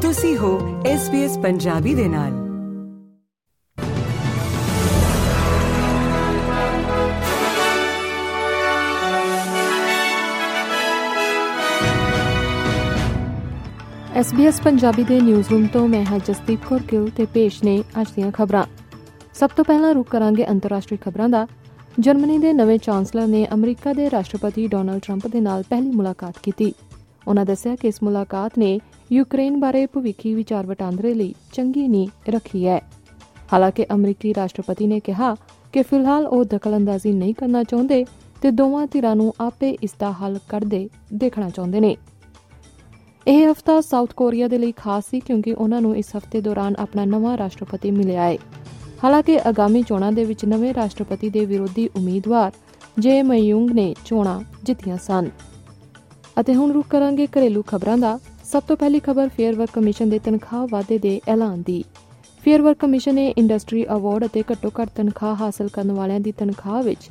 ਤੁਸੀਂ ਹੋ SBS ਪੰਜਾਬੀ ਦੇ ਨਾਲ। SBS ਪੰਜਾਬੀ ਦੇ ਨਿਊਜ਼ ਰੂਮ ਤੋਂ ਮੈਂ ਹਾਂ ਜਸਦੀਪ ਕੌਰ ਗਿੱਲ ਤੇ ਪੇਸ਼ ਨੇ ਅੱਜ ਦੀਆਂ ਖਬਰਾਂ। ਸਭ ਤੋਂ ਪਹਿਲਾਂ ਰੁਕ ਕਰਾਂਗੇ ਅੰਤਰਰਾਸ਼ਟਰੀ ਖਬਰਾਂ ਦਾ। ਜਰਮਨੀ ਦੇ ਨਵੇਂ ਚਾਂਸਲਰ ਨੇ ਅਮਰੀਕਾ ਦੇ ਰਾਸ਼ਟਰਪਤੀ ਡੋਨਾਲਡ ਟਰੰਪ ਦੇ ਨਾਲ ਪਹਿਲੀ ਮੁਲਾਕਾਤ ਕੀਤੀ। ਉਨ੍ਹਾਂ ਦੱਸਿਆ ਕਿ ਇਸ ਮੁਲਾਕਾਤ ਨੇ ਯੂਕਰੇਨ ਬਾਰੇ ਭਵਿੱਖੀ ਵਿਚਾਰ ਵਟਾਂਦਰੇ ਲਈ ਚੰਗੀ ਨੀਂਹ ਰੱਖੀ ਹੈ। ਹਾਲਾਂਕਿ ਅਮਰੀਕੀ ਰਾਸ਼ਟਰਪਤੀ ਨੇ ਕਿਹਾ ਕਿ ਫਿਲਹਾਲ ਉਹ ਦਖਲਅੰਦਾਜ਼ੀ ਨਹੀਂ ਕਰਨਾ ਚਾਹੁੰਦੇ ਤੇ ਦੋਵਾਂ ਧਿਰਾਂ ਨੂੰ ਆਪੇ ਇਸ ਦਾ ਹੱਲ ਕੱਢਦੇ ਦੇਖਣਾ ਚਾਹੁੰਦੇ ਨੇ। ਇਹ ਹਫ਼ਤਾ ਸਾਊਥ ਕੋਰੀਆ ਦੇ ਲਈ ਖਾਸ ਸੀ ਕਿਉਂਕਿ ਉਨ੍ਹਾਂ ਨੂੰ ਇਸ ਹਫ਼ਤੇ ਦੌਰਾਨ ਆਪਣਾ ਨਵਾਂ ਰਾਸ਼ਟਰਪਤੀ ਮਿਲਿਆ ਹੈ। ਹਾਲਾਂਕਿ ਆਗਾਮੀ ਚੋਣਾਂ ਦੇ ਵਿੱਚ ਨਵੇਂ ਰਾਸ਼ਟਰਪਤੀ ਦੇ ਵਿਰੋਧੀ ਉਮੀਦਵਾਰ ਜੇ ਮਯੂੰਗ ਨੇ ਚੋਣਾਂ ਜਿੱਤੀਆਂ ਸਨ। ਅਤੇ ਹੁਣ ਰੁਕ ਕਰਾਂਗੇ ਘਰੇਲੂ ਖਬਰਾਂ ਦਾ। ਸਭ ਤੋਂ ਪਹਿਲੀ ਖਬਰ ਫੇਅਰ ਵਰਕ ਕਮਿਸ਼ਨ ਦੇ ਤਨਖਾਹ ਵਾਧੇ ਦੇ ਐਲਾਨ ਦੀ। ਫੇਅਰ ਵਰਕ ਕਮਿਸ਼ਨ ਨੇ ਇੰਡਸਟਰੀ ਅਵਾਰਡ ਅਤੇ ਘੱਟੋ ਘੱਟ ਤਨਖਾਹ ਹਾਸਲ ਕਰਨ ਵਾਲਿਆਂ ਦੀ ਤਨਖਾਹ ਵਿੱਚ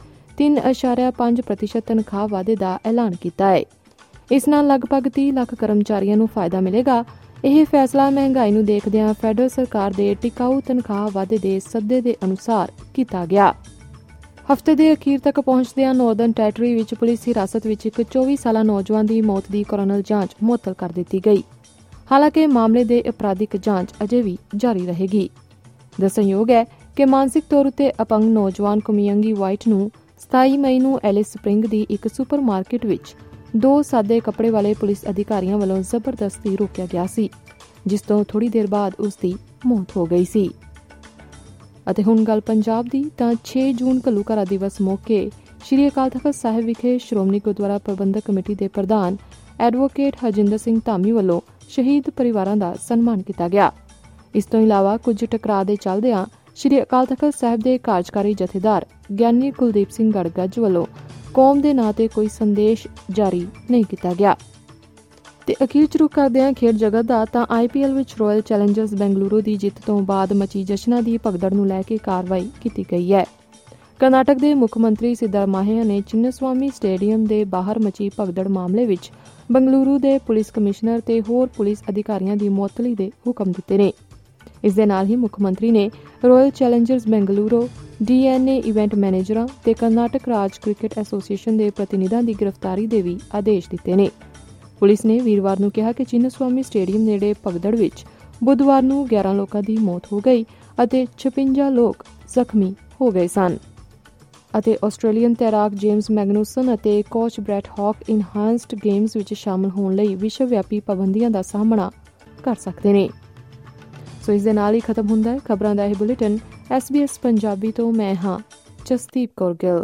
3.5% ਤਨਖਾਹ ਵਾਧੇ ਦਾ ਐਲਾਨ ਕੀਤਾ ਹੈ। ਇਸ ਨਾਲ ਲਗਭਗ 30 ਲੱਖ ਕਰਮਚਾਰੀਆਂ ਨੂੰ ਫਾਇਦਾ ਮਿਲੇਗਾ। ਇਹ ਫੈਸਲਾ ਮਹਿੰਗਾਈ ਨੂੰ ਦੇਖਦਿਆਂ ਫੈਡਰਲ ਸਰਕਾਰ ਦੇ ਟਿਕਾਊ ਤਨਖਾਹ ਵਾਧੇ ਦੇ ਸੱਦੇ ਦੇ ਅਨੁਸਾਰ ਕੀਤਾ ਗਿਆ। ਹਫ਼ਤੇ ਦੇ ਅਖੀਰ ਤੱਕ ਪਹੁੰਚਦਿਆਂ ਨਾਰਦਰਨ ਟੈਰੀਟਰੀ ਵਿੱਚ ਪੁਲਿਸ ਹਿਰਾਸਤ ਵਿੱਚ ਇੱਕ 24 ਸਾਲਾ ਨੌਜਵਾਨ ਦੀ ਮੌਤ ਦੀ ਕੋਰੋਨਲ ਜਾਂਚ ਮੁਅੱਤਲ ਕਰ ਦਿੱਤੀ ਗਈ। ਹਾਲਾਂਕਿ ਮਾਮਲੇ ਦੇ ਅਪਰਾਧਿਕ ਜਾਂਚ ਅਜੇ ਵੀ ਜਾਰੀ ਰਹੇਗੀ। ਦੱਸਣਯੋਗ ਹੈ ਕਿ ਮਾਨਸਿਕ ਤੌਰ ਉੱਤੇ ਅਪੰਗ ਨੌਜਵਾਨ ਕੁਮਿਯੰਗੀ ਵਾਈਟ ਨੂੰ 27 ਮਈ ਨੂੰ ਐਲਿਸ ਸਪ੍ਰਿੰਗ ਦੀ ਇੱਕ ਸੁਪਰ ਮਾਰਕੀਟ ਵਿੱਚ 2 ਸਾਦੇ ਕੱਪੜੇ ਵਾਲੇ ਪੁਲਿਸ ਅਧਿਕਾਰੀਆਂ ਵੱਲੋਂ ਜ਼ਬਰਦਸਤੀ ਰੋਕਿਆ ਗਿਆ ਸੀ, ਜਿਸ ਤੋਂ ਥੋੜ੍ਹੀ ਦੇਰ ਬਾਅਦ ਉਸ ਦੀ ਮੌਤ ਹੋ ਗਈ ਸੀ। ਅਤੇ ਹੁਣ ਗੱਲ ਪੰਜਾਬ ਦੀ, ਤਾਂ 6 ਜੂਨ ਘੱਲੂਘਾਰਾ ਦਿਵਸ ਮੌਕੇ ਸ਼੍ਰੀ ਅਕਾਲ ਤਖ਼ਤ ਸਾਹਿਬ ਵਿਖੇ ਸ਼੍ਰੋਮਣੀ ਗੁਰਦੁਆਰਾ ਪ੍ਰਬੰਧਕ ਕਮੇਟੀ ਦੇ ਪ੍ਰਧਾਨ ਐਡਵੋਕੇਟ ਹਰਜਿੰਦਰ ਸਿੰਘ ਧਾਮੀ ਵੱਲੋਂ ਸ਼ਹੀਦ ਪਰਿਵਾਰਾਂ ਦਾ ਸਨਮਾਨ ਕੀਤਾ ਗਿਆ। ਇਸ ਤੋਂ ਇਲਾਵਾ ਕੁਝ ਟਕਰਾਅ ਦੇ ਚੱਲਦਿਆਂ ਸ਼੍ਰੀ ਅਕਾਲ ਤਖ਼ਤ ਸਾਹਿਬ ਦੇ ਕਾਰਜਕਾਰੀ ਜਥੇਦਾਰ ਗਿਆਨੀ ਕੁਲਦੀਪ ਸਿੰਘ ਗੜਗੱਜ ਵੱਲੋਂ ਕੌਮ ਦੇ ਨਾਂ ਤੇ ਕੋਈ ਸੰਦੇਸ਼ ਜਾਰੀ ਨਹੀਂ ਕੀਤਾ ਗਿਆ। ਤੇ ਅਖੀਰ ਚ ਰੁਕ ਕਰਦੇ ਹਾਂ ਖੇਡ ਜਗਤ ਦਾ, ਤਾਂ IPL ਵਿੱਚ ਰਾਇਲ ਚੈਲੰਜਰਸ ਬੈਂਗਲੁਰੂ ਦੀ ਜਿੱਤ ਤੋਂ ਬਾਅਦ ਮਚੀ ਜਸ਼ਨਾਂ ਦੀ ਭਗਦੜ ਨੂੰ ਲੈ ਕੇ ਕਾਰਵਾਈ ਕੀਤੀ ਗਈ ਹੈ। ਕਰਨਾਟਕ ਦੇ ਮੁੱਖ ਮੰਤਰੀ ਸਿੱਧਰਾਮਈਆ ਨੇ ਚਿੰਨਸਵਾਮੀ ਸਟੇਡੀਅਮ ਦੇ ਬਾਹਰ ਮਚੀ ਭਗਦੜ ਮਾਮਲੇ ਵਿੱਚ ਬੰਗਲੁਰੂ ਦੇ ਪੁਲਿਸ ਕਮਿਸ਼ਨਰ ਤੇ ਹੋਰ ਪੁਲਿਸ ਅਧਿਕਾਰੀਆਂ ਦੀ ਮੁਅੱਤਲੀ ਦੇ ਹੁਕਮ ਦਿੱਤੇ ਨੇ। ਇਸ ਦੇ ਨਾਲ ਹੀ ਮੁੱਖ ਮੰਤਰੀ ਨੇ Royal Challengers Bengaluru DNA event ਮੈਨੇਜਰਾਂ ਤੇ ਕਰਨਾਟਕ ਰਾਜ ਕ੍ਰਿਕਟ ਐਸੋਸੀਏਸ਼ਨ ਦੇ ਪ੍ਰਤੀਨਿਧਾਂ ਦੀ ਗ੍ਰਿਫਤਾਰੀ ਦੇ ਵੀ ਆਦੇਸ਼ ਦਿੱਤੇ ਨੇ। ਪੁਲਿਸ ਨੇ ਵੀਰਵਾਰ ਨੂੰ ਕਿਹਾ ਕਿ ਚਿੰਨਸਵਾਮੀ ਸਟੇਡੀਅਮ ਨੇੜੇ ਭਗਦੜ ਵਿੱਚ ਬੁੱਧਵਾਰ ਨੂੰ 11 ਲੋਕਾਂ ਦੀ ਮੌਤ ਹੋ ਗਈ ਅਤੇ 56 ਲੋਕ ਜ਼ਖਮੀ ਹੋ ਗਏ ਸਨ। ਅਤੇ ਆਸਟ੍ਰੇਲੀਅਨ ਤੈਰਾਕ ਜੇਮਸ ਮੈਗਨੂਸਨ ਅਤੇ coach Brett Hawke enhanced games ਵਿੱਚ ਸ਼ਾਮਲ ਹੋਣ ਲਈ ਵਿਸ਼ਵ ਵਿਆਪੀ ਪਾਬੰਦੀਆਂ ਦਾ ਸਾਹਮਣਾ ਕਰ ਸਕਦੇ ਨੇ। ਸੋ ਇਸ ਦੇ ਨਾਲ ਹੀ ਖਤਮ ਹੁੰਦਾ ਹੈ ਖਬਰਾਂ ਦਾ ਇਹ ਬੁਲੇਟਿਨ। SBS ਪੰਜਾਬੀ ਤੋਂ ਮੈਂ ਹਾਂ ਜਸਦੀਪ ਕੌਰ ਗਿੱਲ।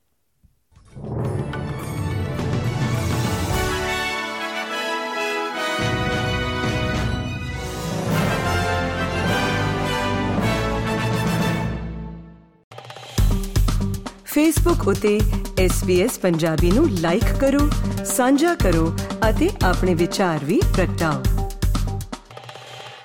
ਫੇਸਬੁੱਕ ਉਤੇ SBS ਪੰਜਾਬੀ ਨੂੰ ਲਾਈਕ ਕਰੋ, ਸਾਂਝਾ ਕਰੋ ਅਤੇ ਆਪਣੇ ਵਿਚਾਰ ਵੀ ਪ੍ਰਗਟਾਓ।